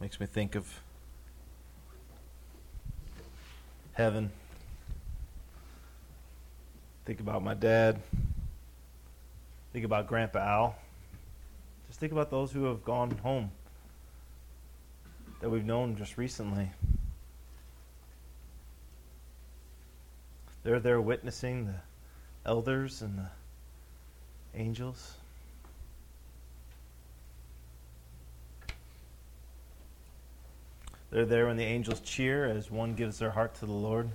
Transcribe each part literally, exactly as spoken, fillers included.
Makes me think of heaven. Think about my dad. Think about Grandpa Al. Just think about those who have gone home that we've known just recently. They're there witnessing the elders and the angels. They're there when the angels cheer as one gives their heart to the Lord.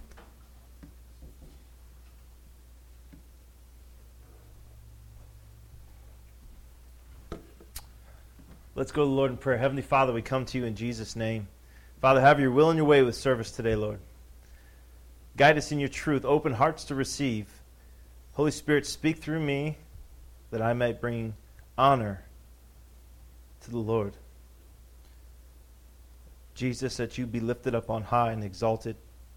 Let's go to the Lord in prayer. Heavenly Father, we come to you in Jesus' name. Father, have your will and your way with service today, Lord. Guide us in your truth. Open hearts to receive. Holy Spirit, speak through me that I might bring honor to the Lord. Jesus, that you be lifted up on high and exalted,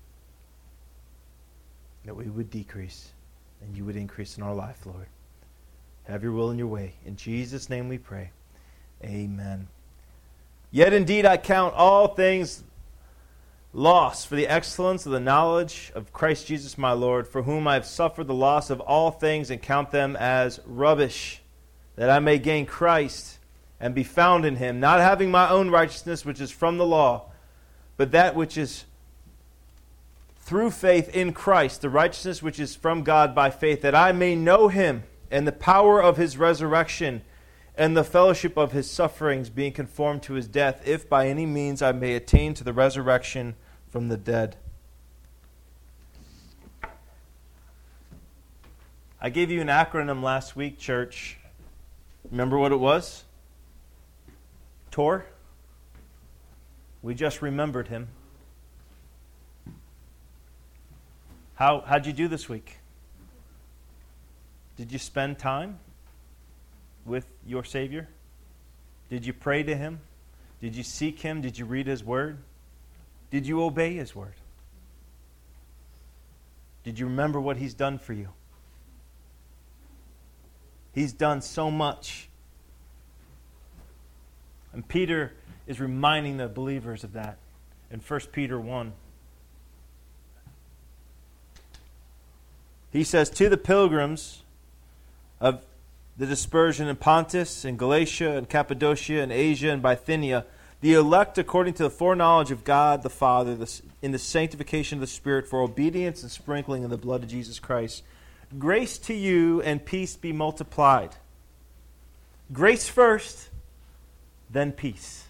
that we would decrease and you would increase in our life, Lord. Have your will and your way. In Jesus' name we pray. Amen. Yet indeed I count all things loss for the excellence of the knowledge of Christ Jesus my Lord, for whom I have suffered the loss of all things and count them as rubbish, that I may gain Christ and be found in him, not having my own righteousness which is from the law, but that which is through faith in Christ, the righteousness which is from God by faith, that I may know him and the power of his resurrection and the fellowship of his sufferings, being conformed to his death, if by any means I may attain to the resurrection from the dead. I gave you an acronym last week, church. Remember what it was? Tor. We just remembered him. How, how'd you do this week? Did you spend time with your Savior? Did you pray to him? Did you seek him? Did you read his word? Did you obey his word? Did you remember what he's done for you? He's done so much. And Peter is reminding the believers of that in First Peter one. He says, to the pilgrims of the dispersion in Pontus and Galatia and Cappadocia and Asia and Bithynia, the elect according to the foreknowledge of God the Father, in the sanctification of the Spirit, for obedience and sprinkling in the blood of Jesus Christ. Grace to you and peace be multiplied. Grace first, then peace.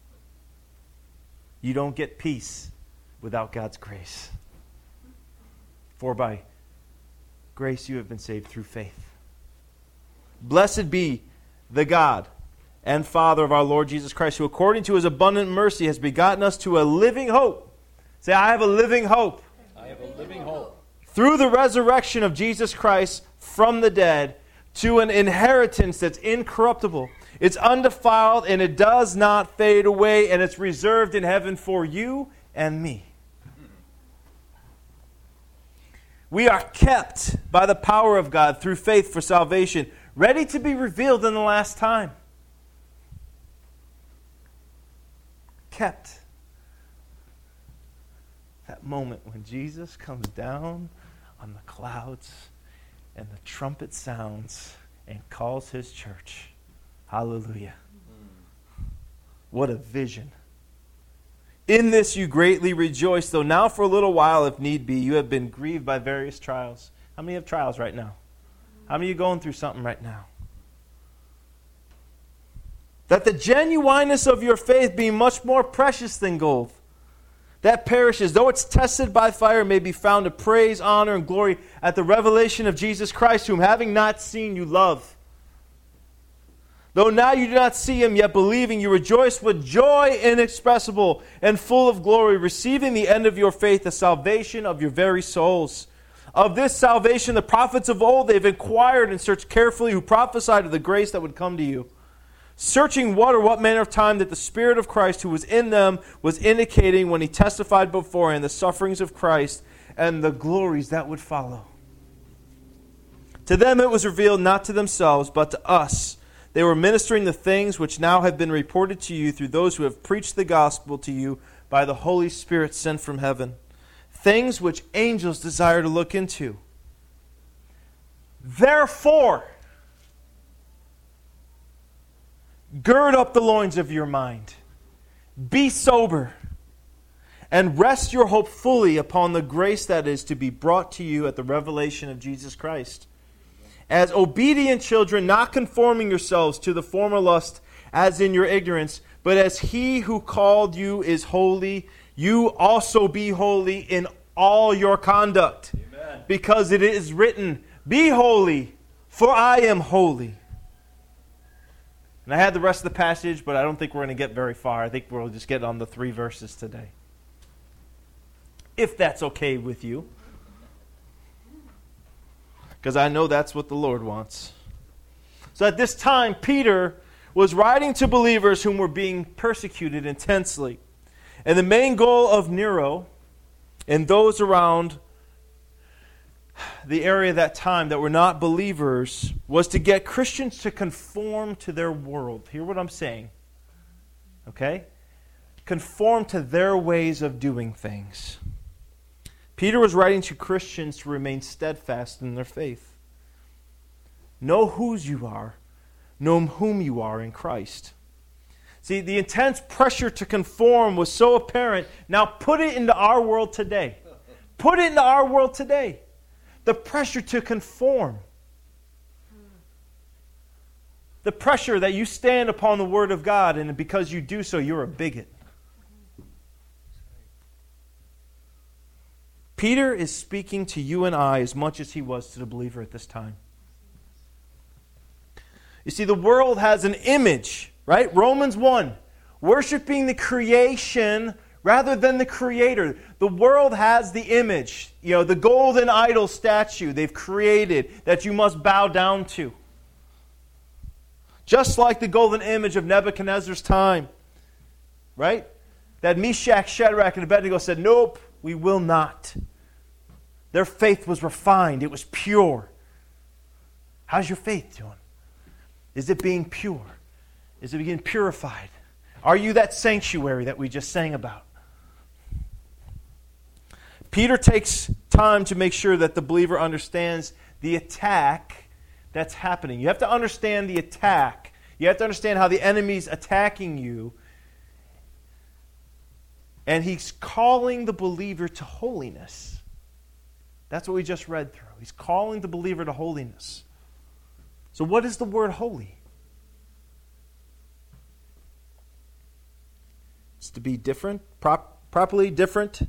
You don't get peace without God's grace. For by grace you have been saved through faith. Blessed be the God and Father of our Lord Jesus Christ, who according to his abundant mercy has begotten us to a living hope. Say, I have a living hope. I have a living hope. Through the resurrection of Jesus Christ from the dead, to an inheritance that's incorruptible. It's undefiled and it does not fade away, and it's reserved in heaven for you and me. We are kept by the power of God through faith for salvation, ready to be revealed in the last time. Kept. That moment when Jesus comes down on the clouds and the trumpet sounds and calls his church. Hallelujah. What a vision. In this you greatly rejoice, though now for a little while, if need be, you have been grieved by various trials. How many have trials right now? How many are going through something right now? That the genuineness of your faith, being much more precious than gold, that perishes, though it's tested by fire, may be found to praise, honor, and glory at the revelation of Jesus Christ, whom having not seen you love. Though now you do not see him, yet believing, you rejoice with joy inexpressible and full of glory, receiving the end of your faith, the salvation of your very souls. Of this salvation the prophets of old, they've inquired and searched carefully, who prophesied of the grace that would come to you. Searching what or what manner of time that the Spirit of Christ who was in them was indicating when he testified beforehand the sufferings of Christ and the glories that would follow. To them it was revealed, not to themselves, but to us. They were ministering the things which now have been reported to you through those who have preached the gospel to you by the Holy Spirit sent from heaven. Things which angels desire to look into. Therefore, gird up the loins of your mind. Be sober. And rest your hope fully upon the grace that is to be brought to you at the revelation of Jesus Christ. As obedient children, not conforming yourselves to the former lust as in your ignorance, but as He who called you is holy, you also be holy in all your conduct. Amen. Because it is written, be holy, for I am holy. And I had the rest of the passage, but I don't think we're going to get very far. I think we'll just get on the three verses today. If that's okay with you. Because I know that's what the Lord wants. So at this time, Peter was writing to believers whom were being persecuted intensely. And the main goal of Nero and those around the area at that time that were not believers was to get Christians to conform to their world. Hear what I'm saying. Okay? Conform to their ways of doing things. Peter was writing to Christians to remain steadfast in their faith. Know whose you are. Know whom you are in Christ. See, the intense pressure to conform was so apparent. Now put it into our world today. Put it into our world today. The pressure to conform. The pressure that you stand upon the Word of God, and because you do so, you're a bigot. Peter is speaking to you and I as much as he was to the believer at this time. You see, the world has an image, right? Romans one, worshiping the creation rather than the Creator. The world has the image, you know, the golden idol statue they've created that you must bow down to. Just like the golden image of Nebuchadnezzar's time, right? That Meshach, Shadrach, and Abednego said, nope, we will not. Their faith was refined. It was pure. How's your faith doing? Is it being pure? Is it being purified? Are you that sanctuary that we just sang about? Peter takes time to make sure that the believer understands the attack that's happening. You have to understand the attack. You have to understand how the enemy's attacking you. And he's calling the believer to holiness. That's what we just read through. He's calling the believer to holiness. So what is the word holy? It's to be different, prop, properly different,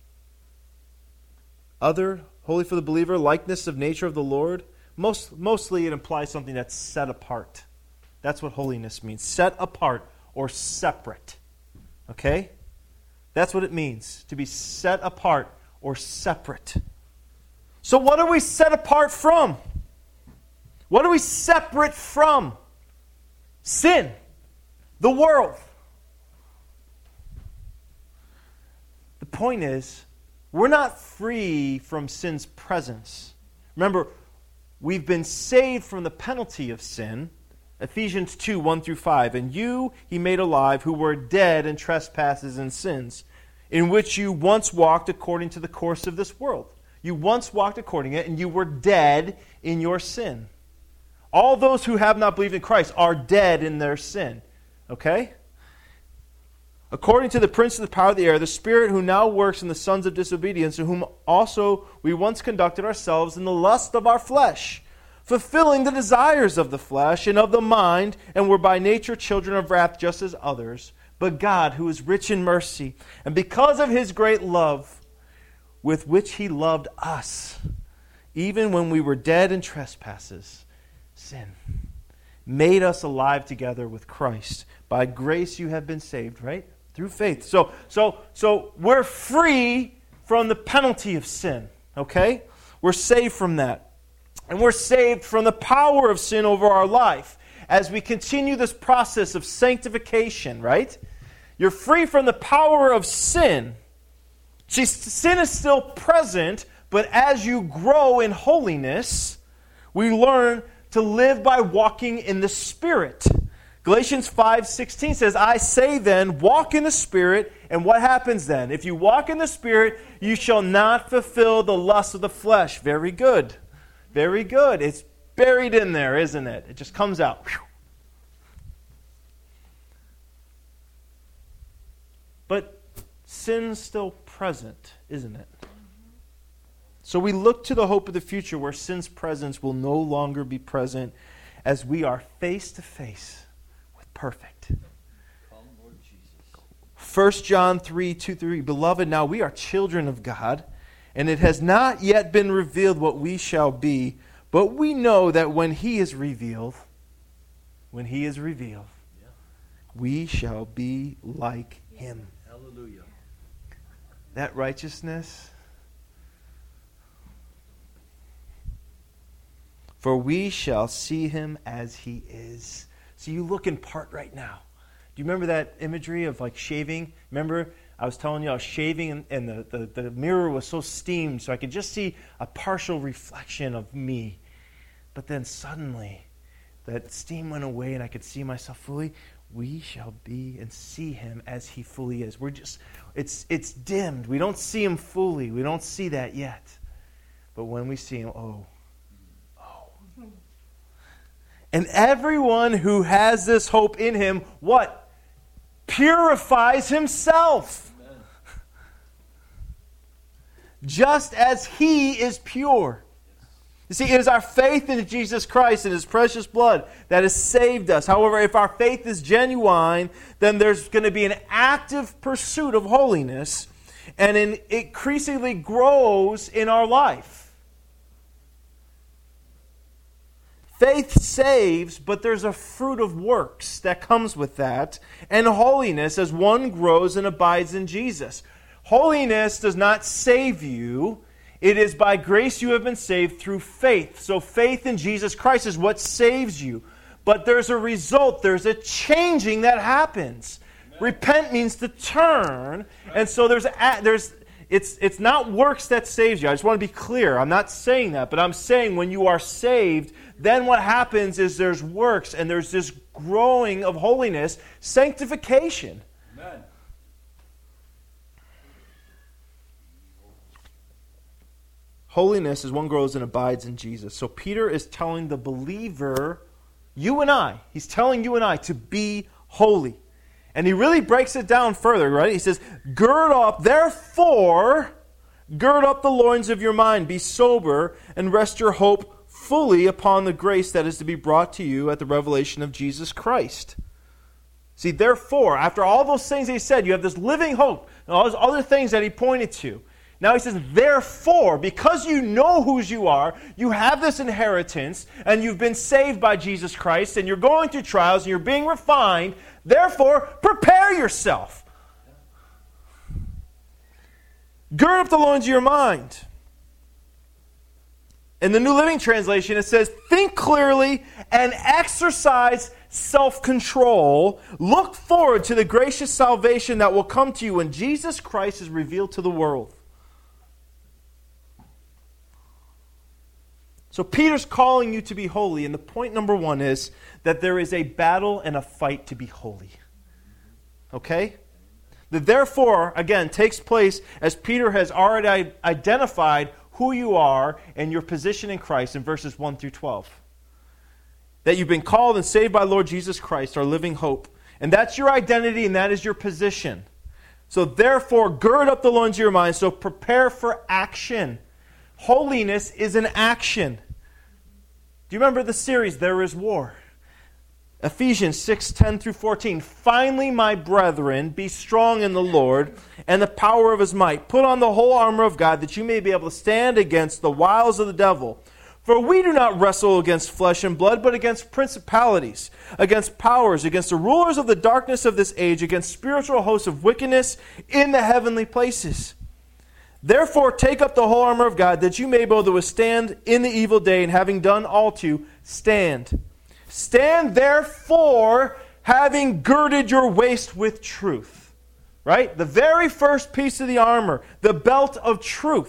other, holy for the believer, likeness of nature of the Lord. Most, mostly it implies something that's set apart. That's what holiness means. Set apart or separate. Okay? That's what it means, to be set apart or separate. So what are we set apart from? What are we separate from? Sin. The world. The point is, we're not free from sin's presence. Remember, we've been saved from the penalty of sin. Ephesians two, one through five. And you he made alive who were dead in trespasses and sins, in which you once walked according to the course of this world. You once walked according to it, and you were dead in your sin. All those who have not believed in Christ are dead in their sin. Okay? According to the prince of the power of the air, the spirit who now works in the sons of disobedience, to whom also we once conducted ourselves in the lust of our flesh, fulfilling the desires of the flesh and of the mind, and were by nature children of wrath just as others. But God, who is rich in mercy, and because of His great love with which He loved us, even when we were dead in trespasses, sin, made us alive together with Christ. By grace you have been saved, right? Through faith. So, so, so we're free from the penalty of sin, okay? We're saved from that. And we're saved from the power of sin over our life as we continue this process of sanctification, right? You're free from the power of sin. See, sin is still present, but as you grow in holiness, we learn to live by walking in the Spirit. Galatians five sixteen says, I say then, walk in the Spirit, and what happens then? If you walk in the Spirit, you shall not fulfill the lust of the flesh. Very good. Very good. It's buried in there, isn't it? It just comes out. Whew. But sin's still present, isn't it? So we look to the hope of the future where sin's presence will no longer be present as we are face to face with perfect. First John three, two, three, Beloved, now we are children of God, and it has not yet been revealed what we shall be, but we know that when He is revealed, when He is revealed, we shall be like Him. Hallelujah. That righteousness, for we shall see Him as He is. So you look in part right now. Do you remember that imagery of like shaving? Remember, I was telling you I was shaving and, and the, the, the mirror was so steamed so I could just see a partial reflection of me. But then suddenly that steam went away and I could see myself fully. We shall be and see Him as He fully is. We're just, it's it's dimmed. We don't see Him fully. We don't see that yet. But when we see Him, oh, oh. And everyone who has this hope in Him, what? Purifies himself. Amen. Just as He is pure. You see, it is our faith in Jesus Christ and His precious blood that has saved us. However, if our faith is genuine, then there's going to be an active pursuit of holiness, and it increasingly grows in our life. Faith saves, but there's a fruit of works that comes with that, and holiness as one grows and abides in Jesus. Holiness does not save you. It is by grace you have been saved through faith. So faith in Jesus Christ is what saves you. But there's a result. There's a changing that happens. Amen. Repent means to turn. Right. And so there's a, there's it's it's not works that saves you. I just want to be clear. I'm not saying that. But I'm saying when you are saved, then what happens is there's works and there's this growing of holiness, sanctification. Amen. Holiness as one grows and abides in Jesus. So Peter is telling the believer, you and I, he's telling you and I to be holy. And he really breaks it down further, right? He says, gird up, therefore, gird up the loins of your mind, be sober, and rest your hope fully upon the grace that is to be brought to you at the revelation of Jesus Christ. See, therefore, after all those things he said, you have this living hope, and all those other things that he pointed to. Now he says, therefore, because you know whose you are, you have this inheritance, and you've been saved by Jesus Christ, and you're going through trials, and you're being refined, therefore, prepare yourself. Gird up the loins of your mind. In the New Living Translation, it says, think clearly and exercise self-control. Look forward to the gracious salvation that will come to you when Jesus Christ is revealed to the world. So Peter's calling you to be holy, and the point number one is that there is a battle and a fight to be holy. Okay? The therefore, again, takes place as Peter has already identified who you are and your position in Christ in verses one through twelve. That you've been called and saved by Lord Jesus Christ, our living hope. And that's your identity and that is your position. So therefore, gird up the loins of your mind, so prepare for action. Holiness is an action. Do you remember the series, There is War? Ephesians six, ten through fourteen. Finally, my brethren, be strong in the Lord and the power of His might. Put on the whole armor of God that you may be able to stand against the wiles of the devil. For we do not wrestle against flesh and blood, but against principalities, against powers, against the rulers of the darkness of this age, against spiritual hosts of wickedness in the heavenly places. Therefore, take up the whole armor of God, that you may be able to withstand in the evil day, and having done all to stand. Stand therefore, having girded your waist with truth. Right? The very first piece of the armor, the belt of truth.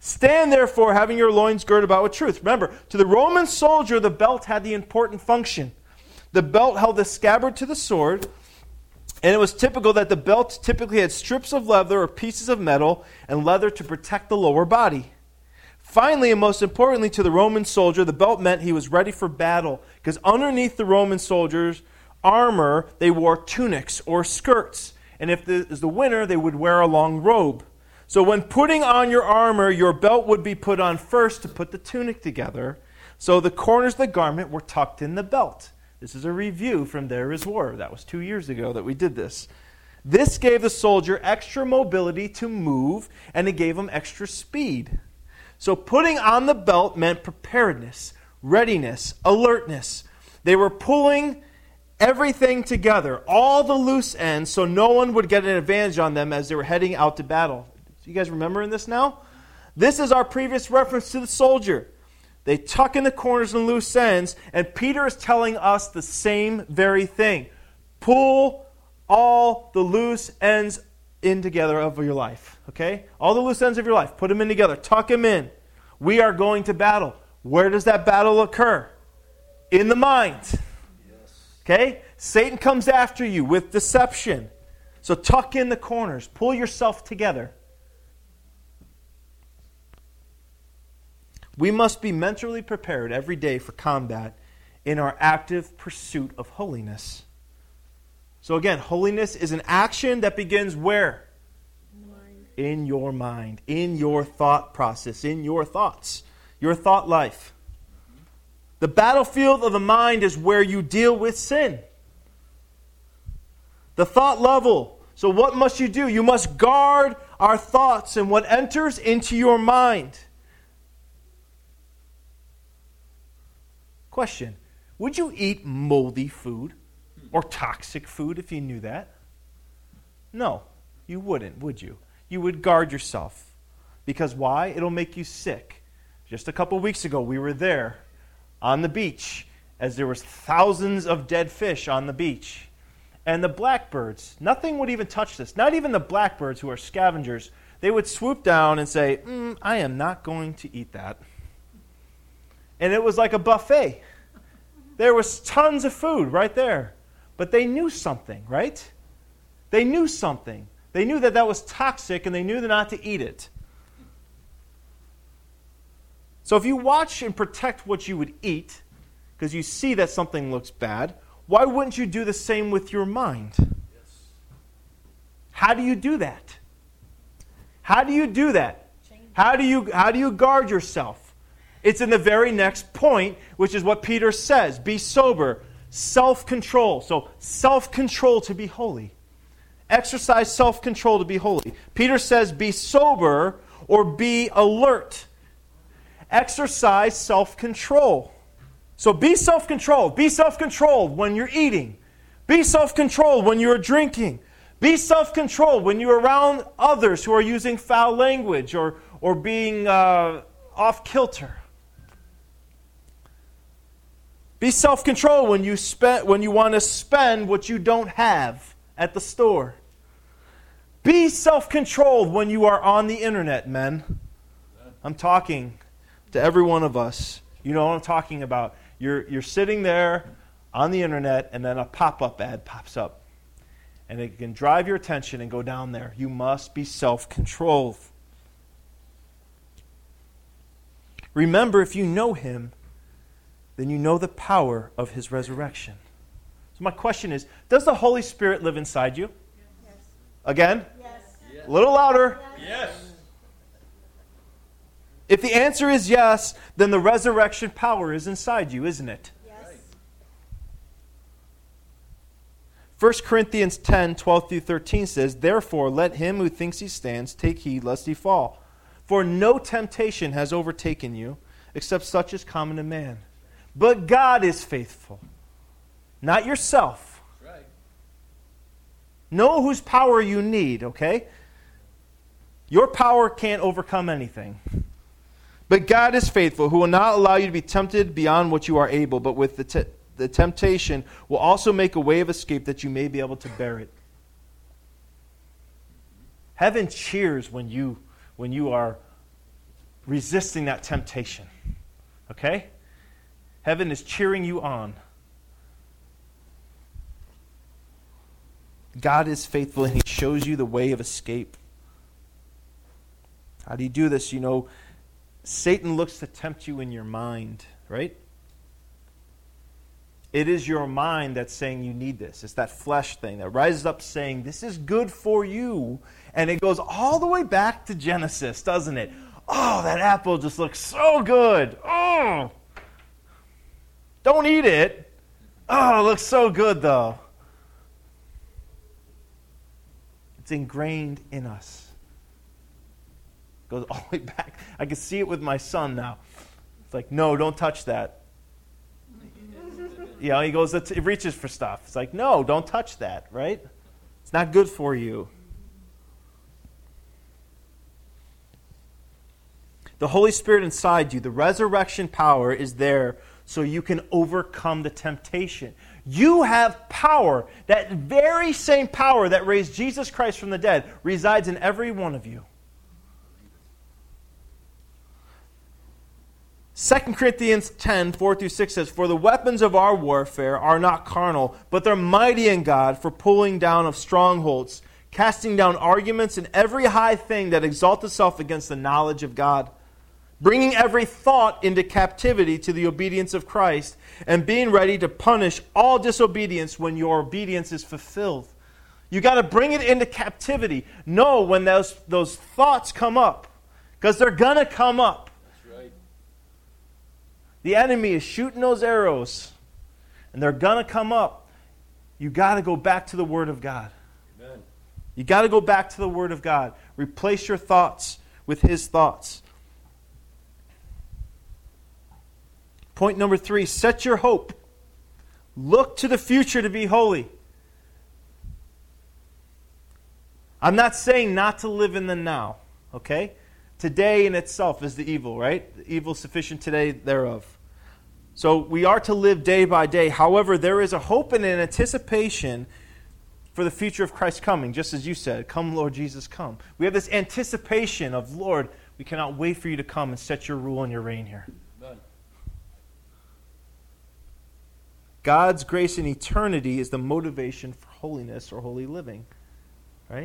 Stand therefore, having your loins girded about with truth. Remember, to the Roman soldier, the belt had the important function. The belt held the scabbard to the sword, and it was typical that the belt typically had strips of leather or pieces of metal and leather to protect the lower body. Finally, and most importantly to the Roman soldier, the belt meant he was ready for battle, because underneath the Roman soldiers' armor, they wore tunics or skirts. And if it was the winter, they would wear a long robe. So when putting on your armor, your belt would be put on first to put the tunic together. So the corners of the garment were tucked in the belt. This is a review from There Is War. That was two years ago that we did this. This gave the soldier extra mobility to move, and it gave him extra speed. So putting on the belt meant preparedness, readiness, alertness. They were pulling everything together, all the loose ends, so no one would get an advantage on them as they were heading out to battle. Do you guys remembering this now? This is our previous reference to the soldier. They tuck in the corners and loose ends, and Peter is telling us the same very thing. Pull all the loose ends in together of your life. Okay? All the loose ends of your life. Put them in together. Tuck them in. We are going to battle. Where does that battle occur? In the mind. Okay? Satan comes after you with deception. So tuck in the corners. Pull yourself together. We must be mentally prepared every day for combat in our active pursuit of holiness. So again, holiness is an action that begins where? Mind. In your mind, in your thought process, in your thoughts, your thought life. The battlefield of the mind is where you deal with sin. The thought level. So what must you do? You must guard our thoughts and what enters into your mind. Question, would you eat moldy food or toxic food if you knew that? No, you wouldn't, would you? You would guard yourself. Because why? It'll make you sick. Just a couple weeks ago, we were there on the beach as there was thousands of dead fish on the beach. And the blackbirds, nothing would even touch this. Not even the blackbirds who are scavengers. They would swoop down and say, mm, I am not going to eat that. And it was like a buffet. There was tons of food right there. But they knew something, right? They knew something. They knew that that was toxic, and they knew not to eat it. So if you watch and protect what you would eat, because you see that something looks bad, why wouldn't you do the same with your mind? Yes. How do you do that? How do you do that? How do you, how do you guard yourself? It's in the very next point, which is what Peter says. Be sober, self-control. So self-control to be holy. Exercise self-control to be holy. Peter says be sober or be alert. Exercise self-control. So be self-controlled. Be self-controlled when you're eating. Be self-controlled when you're drinking. Be self-controlled when you're around others who are using foul language or, or being uh, off-kilter. Be self-controlled when you spend when you want to spend what you don't have at the store. Be self-controlled when you are on the internet, men. I'm talking to every one of us. You know what I'm talking about. You're you're sitting there on the internet, and then a pop-up ad pops up. And it can drive your attention and go down there. You must be self-controlled. Remember, if you know Him, then you know the power of His resurrection. So my question is, does the Holy Spirit live inside you? Yes. Again? Yes. A little louder. Yes. If the answer is yes, then the resurrection power is inside you, isn't it? Yes. First Corinthians ten, twelve through thirteen says, Therefore let him who thinks he stands take heed lest he fall. For no temptation has overtaken you, except such as common to man. But God is faithful, not yourself. That's right. Know whose power you need, okay? Your power can't overcome anything. But God is faithful, who will not allow you to be tempted beyond what you are able, but with the, te- the temptation will also make a way of escape that you may be able to bear it. Heaven cheers when you, when you are resisting that temptation. Okay? Heaven is cheering you on. God is faithful and He shows you the way of escape. How do you do this? You know, Satan looks to tempt you in your mind, right? It is your mind that's saying you need this. It's that flesh thing that rises up saying, this is good for you. And it goes all the way back to Genesis, doesn't it? Oh, that apple just looks so good. Oh, don't eat it. Oh, it looks so good, though. It's ingrained in us. It goes all the way back. I can see it with my son now. It's like, no, don't touch that. You know, he goes, he reaches for stuff. It's like, no, don't touch that, right? It's not good for you. The Holy Spirit inside you, the resurrection power is there so you can overcome the temptation. You have power. That very same power that raised Jesus Christ from the dead resides in every one of you. Second Corinthians ten, four through six says, for the weapons of our warfare are not carnal, but they're mighty in God for pulling down of strongholds, casting down arguments and every high thing that exalts itself against the knowledge of God, bringing every thought into captivity to the obedience of Christ, and being ready to punish all disobedience when your obedience is fulfilled. You got to bring it into captivity. Know when those, those thoughts come up, because they're going to come up. The enemy is shooting those arrows, and they're going to come up. You got to go back to the Word of God. Amen. You got to go back to the Word of God. Replace your thoughts with His thoughts. Point number three, set your hope. Look to the future to be holy. I'm not saying not to live in the now, okay? Today in itself is the evil, right? The evil sufficient today thereof. So we are to live day by day. However, there is a hope and an anticipation for the future of Christ coming, just as you said, come Lord Jesus, come. We have this anticipation of, Lord, we cannot wait for you to come and set your rule and your reign here. Amen. God's grace in eternity is the motivation for holiness or holy living, right?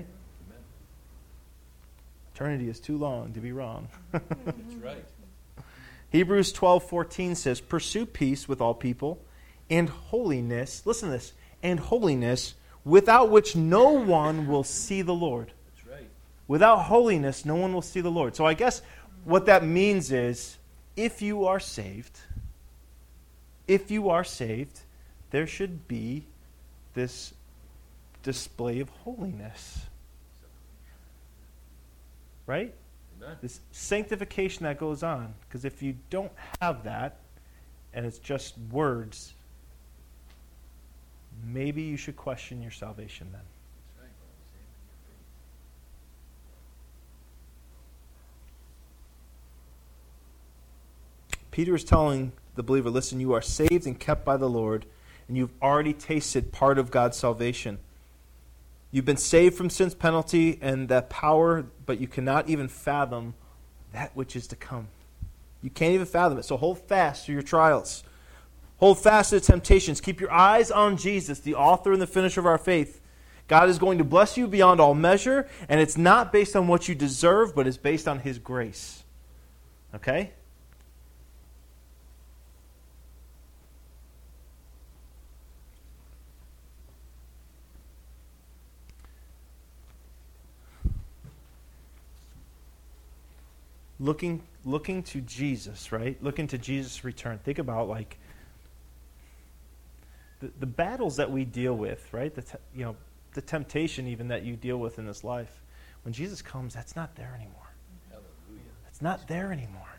Eternity is too long to be wrong. That's right. Hebrews twelve fourteen says, pursue peace with all people and holiness, listen to this, and holiness, without which no one will see the Lord. That's right. Without holiness, no one will see the Lord. So I guess what that means is, if you are saved, if you are saved, there should be this display of holiness. Right? Amen. This sanctification that goes on. Because if you don't have that, and it's just words, maybe you should question your salvation then. That's right. Peter is telling the believer, listen, you are saved and kept by the Lord, and you've already tasted part of God's salvation. You've been saved from sin's penalty and that power, but you cannot even fathom that which is to come. You can't even fathom it. So hold fast to your trials. Hold fast to the temptations. Keep your eyes on Jesus, the author and the finisher of our faith. God is going to bless you beyond all measure, and it's not based on what you deserve, but it's based on His grace. Okay? Looking, looking to Jesus, right? Looking to Jesus' return. Think about like the, the battles that we deal with, right? The te- you know the temptation even that you deal with in this life. When Jesus comes, that's not there anymore. Hallelujah. It's not there anymore.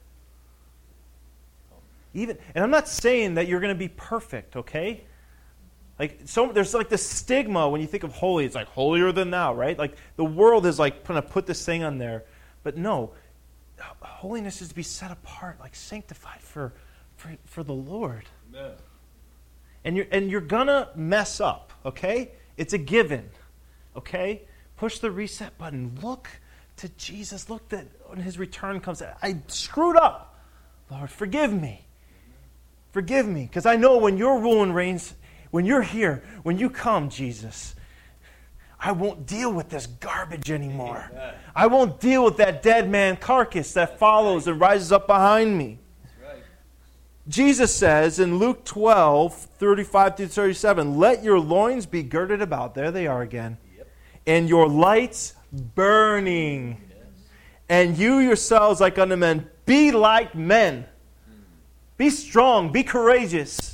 Even, and I'm not saying that you're going to be perfect, okay? Like so, there's like this stigma when you think of holy. It's like holier than thou, right? Like the world is like going to put this thing on there, but no. Holiness is to be set apart, like sanctified for, for, for the Lord. Amen. And you're and you're gonna mess up, okay? It's a given. Okay? Push the reset button. Look to Jesus. Look, that when his return comes, I screwed up. Lord, forgive me. Forgive me. Because I know when your rule and reigns, when you're here, when you come, Jesus, I won't deal with this garbage anymore. Amen. I won't deal with that dead man carcass that follows and rises up behind me. That's right. Jesus says in Luke twelve, thirty-five through thirty-seven, let your loins be girded about. There they are again. Yep. And your lights burning. Yes. And you yourselves like unto men, be like men. Be strong, be courageous.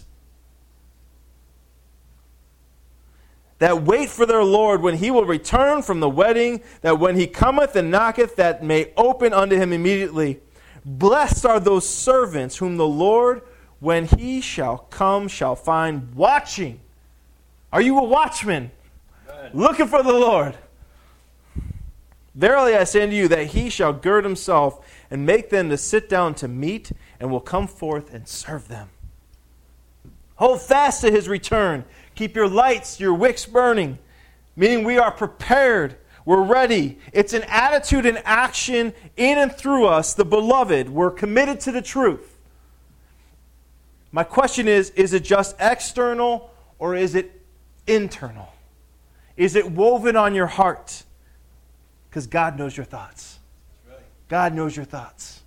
That wait for their Lord when he will return from the wedding, that when he cometh and knocketh, that may open unto him immediately. Blessed are those servants whom the Lord, when he shall come, shall find watching. Are you a watchman? Amen. Looking for the Lord. Verily I say unto you, that he shall gird himself and make them to sit down to meat, and will come forth and serve them. Hold fast to his return. Keep your lights, your wicks burning, meaning we are prepared. We're ready. It's an attitude and action in and through us, the beloved. We're committed to the truth. My question is, is it just external or is it internal? Is it woven on your heart? Because God knows your thoughts. That's right. God knows your thoughts.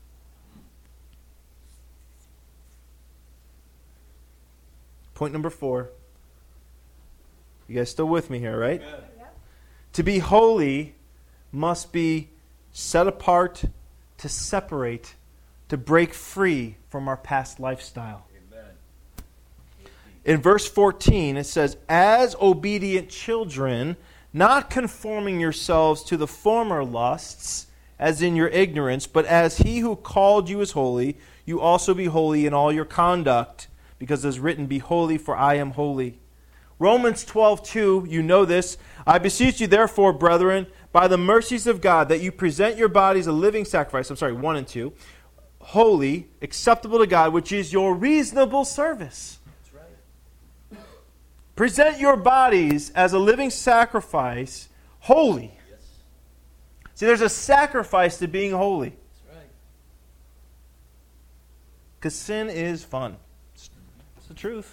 Point number four. You guys still with me here, right? Yeah. Yeah. To be holy must be set apart, to separate, to break free from our past lifestyle. Amen. In verse fourteen, it says, as obedient children, not conforming yourselves to the former lusts, as in your ignorance, but as he who called you is holy, you also be holy in all your conduct, because it is written, be holy, for I am holy. Romans twelve two, you know this. I beseech you therefore, brethren, by the mercies of God, that you present your bodies a living sacrifice, I'm sorry, one and two, holy, acceptable to God, which is your reasonable service. That's right. Present your bodies as a living sacrifice, holy. Yes. See, there's a sacrifice to being holy. That's right. Because sin is fun. It's, it's the truth.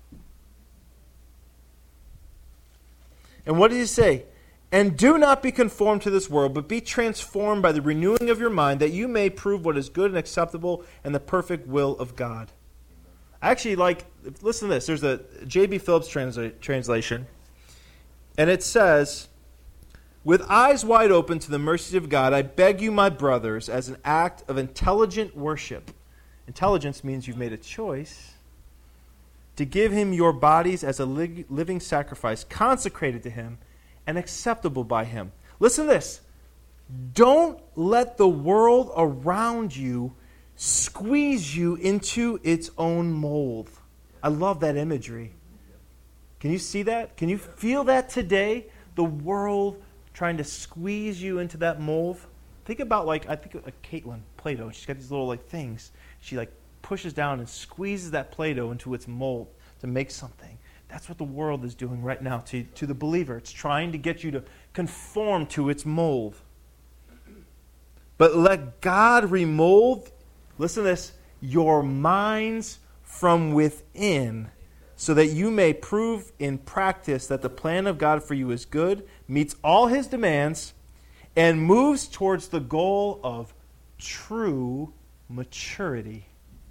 And what did he say? And do not be conformed to this world, but be transformed by the renewing of your mind, that you may prove what is good and acceptable and the perfect will of God. I actually like, listen to this. There's a J B Phillips transla- translation. And it says, with eyes wide open to the mercies of God, I beg you, my brothers, as an act of intelligent worship. Intelligence means you've made a choice. To give him your bodies as a li- living sacrifice, consecrated to him and acceptable by him. Listen to this. Don't let the world around you squeeze you into its own mold. I love that imagery. Can you see that? Can you feel that today? The world trying to squeeze you into that mold. Think about like, I think like Caitlin Play-Doh. She's got these little like things. She like pushes down and squeezes that Play-Doh into its mold to make something. That's what the world is doing right now to, to the believer. It's trying to get you to conform to its mold. But let God remold, listen to this, your minds from within, so that you may prove in practice that the plan of God for you is good, meets all his demands, and moves towards the goal of true maturity.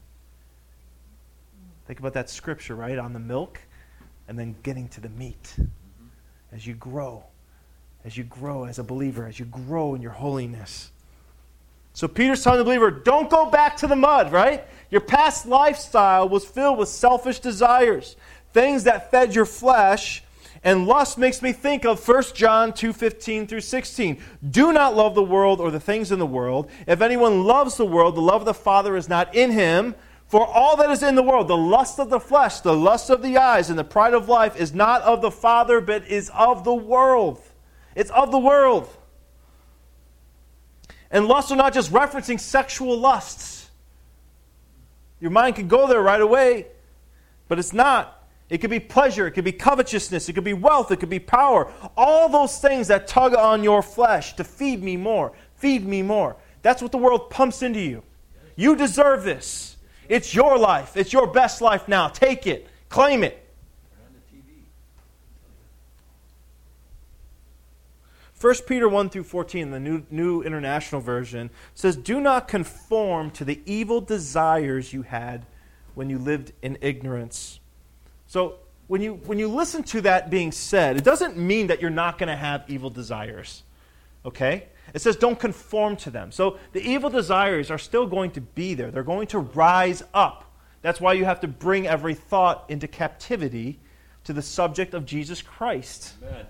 Think about that scripture, right? On the milk and then getting to the meat. Mm-hmm. As you grow, as you grow as a believer, as you grow in your holiness. So Peter's telling the believer, don't go back to the mud, right? Your past lifestyle was filled with selfish desires, things that fed your flesh, and lust makes me think of First John two fifteen through sixteen. Do not love the world or the things in the world. If anyone loves the world, the love of the Father is not in him. For all that is in the world, the lust of the flesh, the lust of the eyes, and the pride of life is not of the Father, but is of the world. It's of the world. And lusts are not just referencing sexual lusts. Your mind could go there right away, but it's not. It could be pleasure, it could be covetousness, it could be wealth, it could be power. All those things that tug on your flesh to feed me more, Feed me more. That's what the world pumps into you. You deserve this. It's your life. It's your best life now. Take it. Claim it. First Peter one through fourteen, the New, New International Version, says, do not conform to the evil desires you had when you lived in ignorance. So when you, when you listen to that being said, it doesn't mean that you're not going to have evil desires. Okay? It says don't conform to them. So the evil desires are still going to be there. They're going to rise up. That's why you have to bring every thought into captivity to the subject of Jesus Christ. Amen.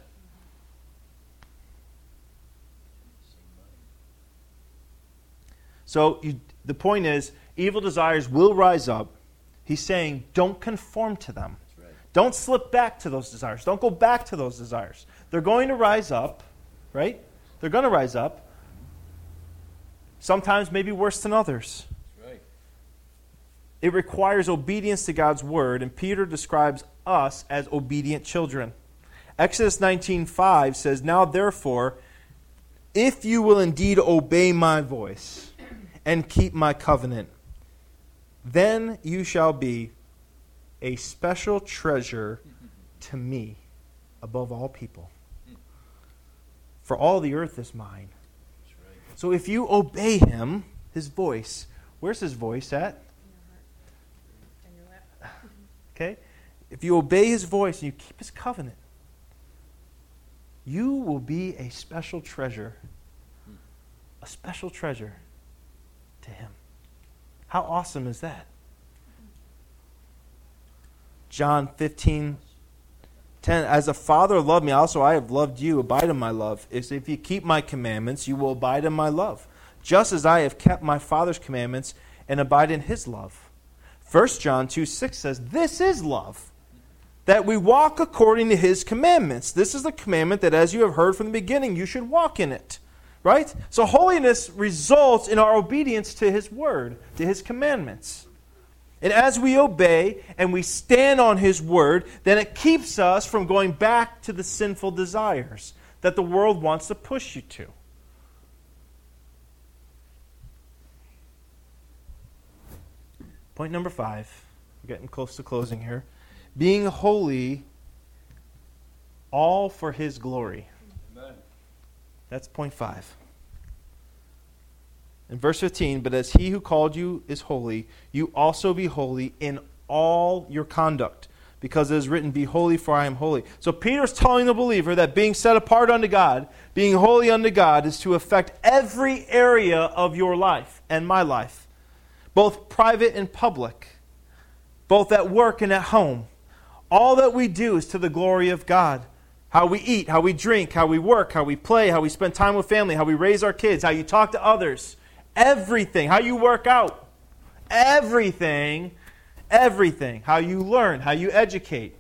So you, the point is, evil desires will rise up. He's saying, don't conform to them. That's right. Don't slip back to those desires. Don't go back to those desires. They're going to rise up, right? They're going to rise up. Sometimes maybe worse than others. That's right. It requires obedience to God's word, and Peter describes us as obedient children. Exodus nineteen five says, now therefore, if you will indeed obey my voice and keep my covenant, then you shall be a special treasure to me above all people. For all the earth is mine. That's right. So if you obey him, his voice, where's his voice at? In your lap. Okay? If you obey his voice and you keep his covenant, you will be a special treasure. A special treasure to him. How awesome is that? John fifteen ten, as a father loved me, also I have loved you. Abide in my love. Is if you keep my commandments, you will abide in my love. Just as I have kept my Father's commandments and abide in his love. First John two six says, this is love, that we walk according to his commandments. This is the commandment that as you have heard from the beginning, you should walk in it. Right? So holiness results in our obedience to his word, to his commandments. And as we obey and we stand on his word, then it keeps us from going back to the sinful desires that the world wants to push you to. Point number five. We're getting close to closing here. Being holy, all for his glory. Amen. That's point five. In verse fifteen, but as he who called you is holy, you also be holy in all your conduct, because it is written, be holy, for I am holy. So Peter's telling the believer that being set apart unto God, being holy unto God, is to affect every area of your life and my life, both private and public, both at work and at home. All that we do is to the glory of God. How we eat, how we drink, how we work, how we play, how we spend time with family, how we raise our kids, how you talk to others. Everything. How you work out. Everything. Everything. How you learn, how you educate.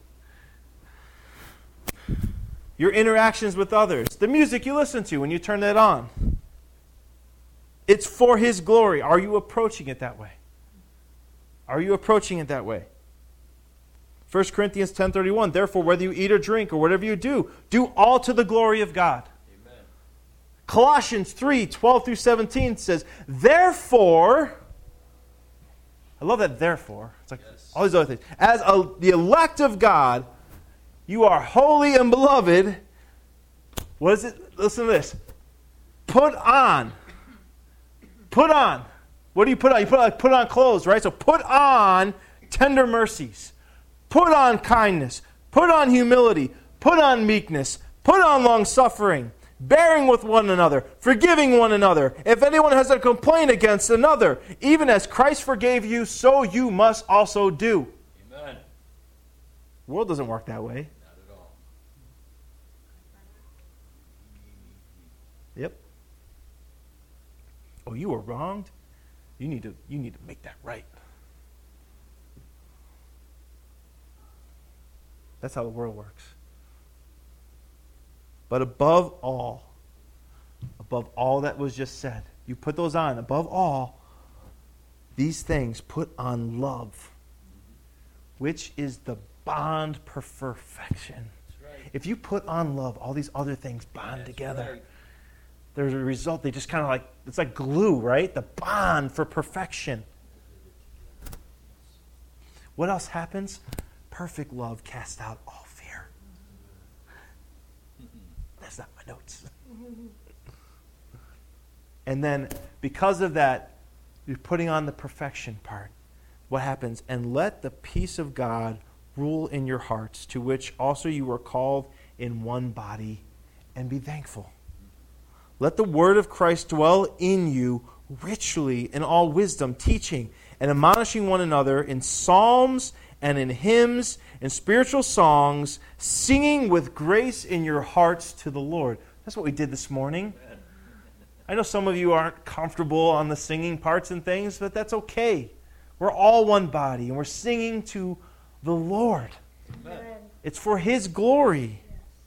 Your interactions with others. The music you listen to when you turn that on. It's for his glory. Are you approaching it that way? Are you approaching it that way? First Corinthians ten thirty-one, therefore, whether you eat or drink or whatever you do, do all to the glory of God. Amen. Colossians three twelve through seventeen says, therefore, I love that therefore. It's like Yes. all these other things. As a, the elect of God, you are holy and beloved. What is it? Listen to this. Put on. Put on. What do you put on? You put on, put on clothes, right? So put on tender mercies. Put on kindness, put on humility, put on meekness, put on long-suffering, bearing with one another, forgiving one another. If anyone has a complaint against another, even as Christ forgave you, so you must also do. Amen. The world doesn't work that way. Not at all. Yep. Oh, you were wronged? You need to, you need to make that right. That's how the world works. But above all, above all that was just said, you put those on. Above all, these things put on love, which is the bond for perfection. That's right. If you put on love, all these other things bond That's together. right. there's a result. They just kind of like, it's like glue, right? The bond for perfection. What else happens? Perfect love casts out all fear. That's not my notes. And then, because of that, you're putting on the perfection part. What happens? And let the peace of God rule in your hearts, to which also you were called in one body, and be thankful. Let the word of Christ dwell in you richly in all wisdom, teaching and admonishing one another in psalms and in hymns and spiritual songs, singing with grace in your hearts to the Lord. That's what we did this morning. I know some of you aren't comfortable on the singing parts and things, but that's okay. We're all one body, and we're singing to the Lord. Amen. It's for His glory.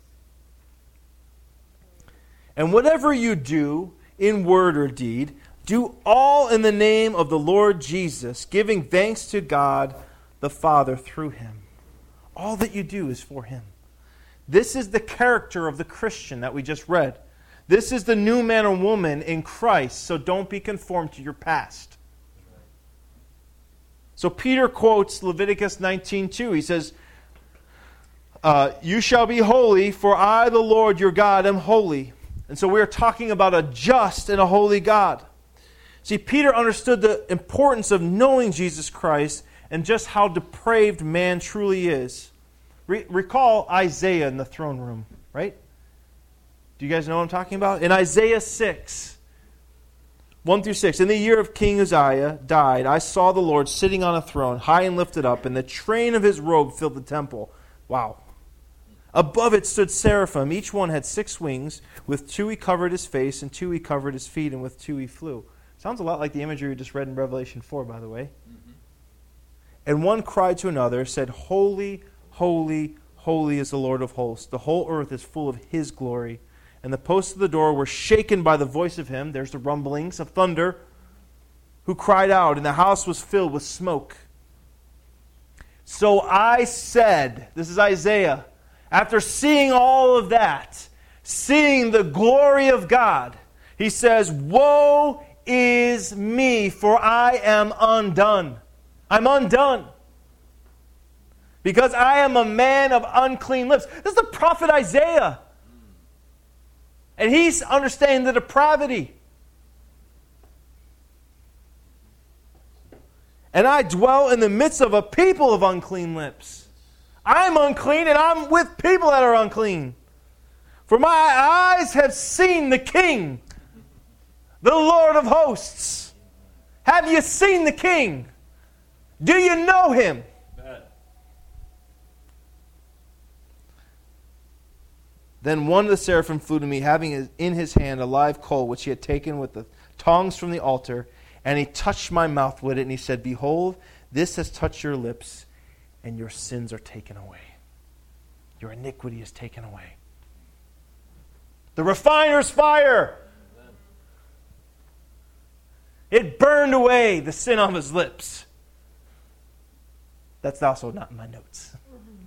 And whatever you do, in word or deed, do all in the name of the Lord Jesus, giving thanks to God the Father through Him. All that you do is for Him. This is the character of the Christian that we just read. This is the new man or woman in Christ, so don't be conformed to your past. So Peter quotes Leviticus nineteen two. He says, uh, you shall be holy, for I, the Lord your God, am holy. And so we are talking about a just and a holy God. See, Peter understood the importance of knowing Jesus Christ and just how depraved man truly is. Re- recall Isaiah in the throne room, right? Do you guys know what I'm talking about? In Isaiah six, one through six, in the year of King Uzziah died, I saw the Lord sitting on a throne, high and lifted up, and the train of His robe filled the temple. Wow. Above it stood seraphim. Each one had six wings. With two he covered his face, and two he covered his feet, and with two he flew. Sounds a lot like the imagery we just read in Revelation four, by the way. Mm-hmm. And one cried to another, said, Holy, holy, holy is the Lord of hosts. The whole earth is full of His glory. And the posts of the door were shaken by the voice of Him. There's the rumblings of thunder. Who cried out, and the house was filled with smoke. So I said, this is Isaiah, after seeing all of that, seeing the glory of God, he says, woe is me, for I am undone. I'm undone. Because I am a man of unclean lips. This is the prophet Isaiah. And he's understanding the depravity. And I dwell in the midst of a people of unclean lips. I'm unclean and I'm with people that are unclean. For my eyes have seen the King, the Lord of hosts. Have you seen the King? Do you know Him? Amen. Then one of the seraphim flew to me, having in his hand a live coal, which he had taken with the tongs from the altar, and he touched my mouth with it, and he said, Behold, this has touched your lips, and your sins are taken away. Your iniquity is taken away. The refiner's fire. It burned away the sin on his lips. That's also not in my notes.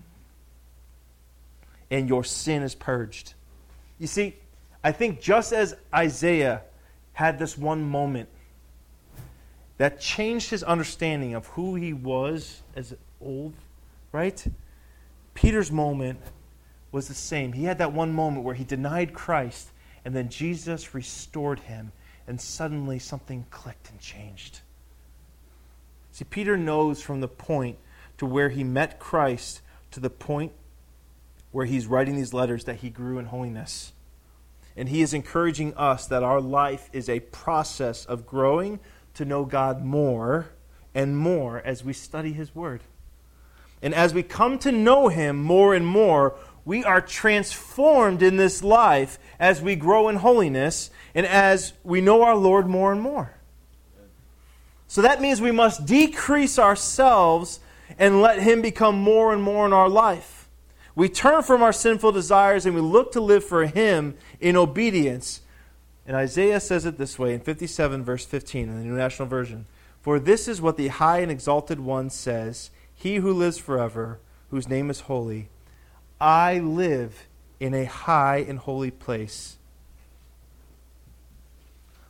And your sin is purged. You see, I think just as Isaiah had this one moment that changed his understanding of who he was as old, right? Peter's moment was the same. He had that one moment where he denied Christ, and then Jesus restored him, and suddenly something clicked and changed. See, Peter knows from the point to where he met Christ to the point where he's writing these letters that he grew in holiness. And he is encouraging us that our life is a process of growing to know God more and more as we study His Word. And as we come to know Him more and more, we are transformed in this life as we grow in holiness and as we know our Lord more and more. So that means we must decrease ourselves and let Him become more and more in our life. We turn from our sinful desires and we look to live for Him in obedience. And Isaiah says it this way in fifty-seven verse fifteen in the New National Version. For this is what the high and exalted one says, He who lives forever, whose name is holy. I live in a high and holy place.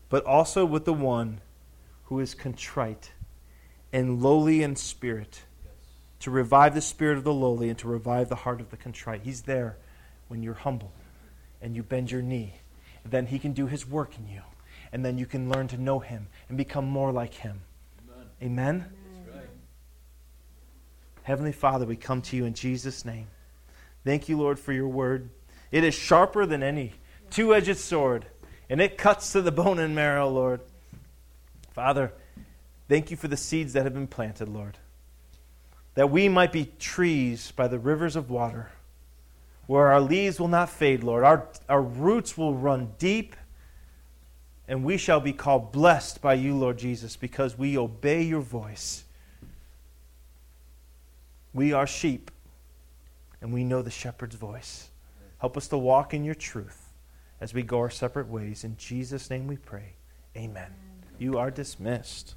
but also with the one who is contrite and lowly in spirit, to revive the spirit of the lowly and to revive the heart of the contrite. He's there when you're humble and you bend your knee. And then he can do his work in you. And then you can learn to know him and become more like him. Amen? Amen? That's right. Heavenly Father, we come to you in Jesus' name. Thank you, Lord, for your word. It is sharper than any two-edged sword, and it cuts to the bone and marrow, Lord. Father, thank you for the seeds that have been planted, Lord, that we might be trees by the rivers of water, where our leaves will not fade, Lord. Our, our roots will run deep, and we shall be called blessed by you, Lord Jesus, because we obey your voice. We are sheep, and we know the shepherd's voice. Help us to walk in your truth as we go our separate ways. In Jesus' name we pray. Amen. You are dismissed.